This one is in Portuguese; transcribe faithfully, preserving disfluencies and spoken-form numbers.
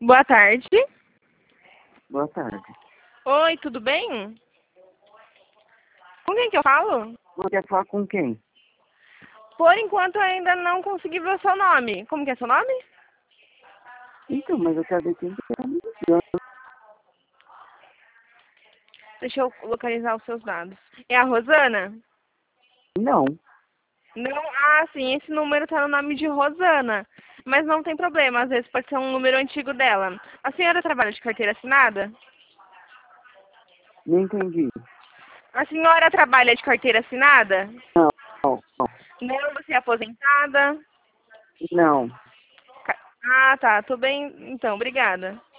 Boa tarde. Boa tarde. Oi, tudo bem? Com quem que eu falo? Você quer falar com quem? Por enquanto eu ainda não consegui ver o seu nome. Como que é seu nome? Então, mas eu quero ver quem que tá me ligando. Deixa eu localizar os seus dados. É a Rosana? Não, Não, ah, sim, esse número tá no nome de Rosana. Mas não tem problema, às vezes pode ser um número antigo dela. A senhora trabalha de carteira assinada? não entendi. A senhora trabalha de carteira assinada? Não, não, Não, você é aposentada? não. Ca- Ah, tá, tô bem, então, obrigada.